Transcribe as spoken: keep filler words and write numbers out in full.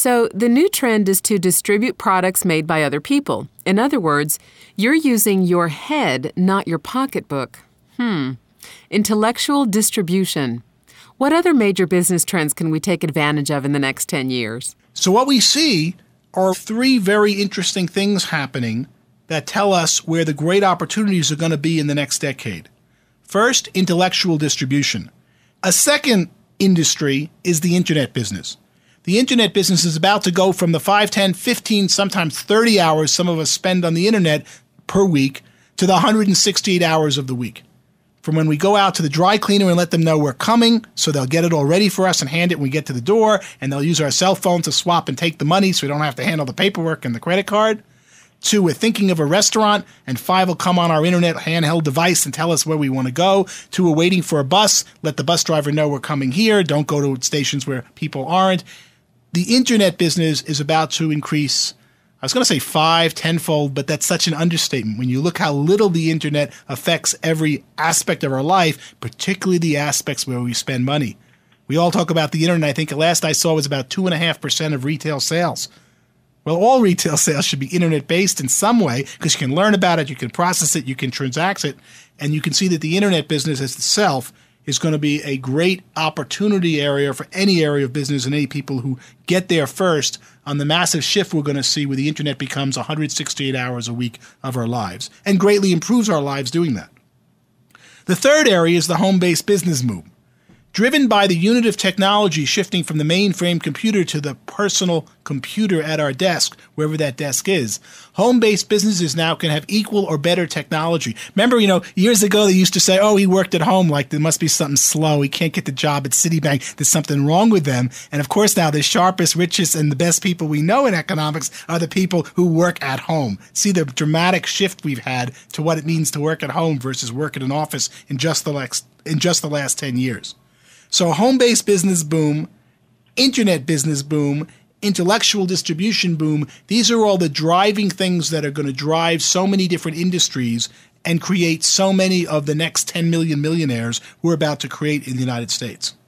So the new trend is to distribute products made by other people. In other words, you're using your head, not your pocketbook. Hmm. Intellectual distribution. What other major business trends can we take advantage of in the next ten years? So what we see are three very interesting things happening that tell us where the great opportunities are going to be in the next decade. First, intellectual distribution. A second industry is the internet business. The internet business is about to go from the five, ten, fifteen, sometimes thirty hours some of us spend on the internet per week to the one hundred sixty-eight hours of the week. From when we go out to the dry cleaner and let them know we're coming, so they'll get it all ready for us and hand it when we get to the door, and they'll use our cell phone to swap and take the money so we don't have to handle the paperwork and the credit card. Two, we're thinking of a restaurant, and five will come on our internet handheld device and tell us where we want to go. Two, we're waiting for a bus. Let the bus driver know we're coming here. Don't go to stations where people aren't. The internet business is about to increase, I was going to say five, tenfold, but that's such an understatement. When you look how little the internet affects every aspect of our life, particularly the aspects where we spend money. We all talk about the internet. I think the last I saw was about two point five percent of retail sales. Well, all retail sales should be internet-based in some way because you can learn about it, you can process it, you can transact it, and you can see that the internet business itself is going to be a great opportunity area for any area of business and any people who get there first on the massive shift we're going to see where the internet becomes one hundred sixty-eight hours a week of our lives and greatly improves our lives doing that. The third area is the home-based business move. Driven by the unit of technology shifting from the mainframe computer to the personal computer at our desk, wherever that desk is, home-based businesses now can have equal or better technology. Remember, you know, years ago they used to say, oh, he worked at home, like there must be something slow. He can't get the job at Citibank. There's something wrong with them. And of course now the sharpest, richest, and the best people we know in economics are the people who work at home. See the dramatic shift we've had to what it means to work at home versus work at an office in just the last, in just the last ten years. So home-based business boom, internet business boom, intellectual distribution boom, these are all the driving things that are going to drive so many different industries and create so many of the next ten million millionaires we're about to create in the United States.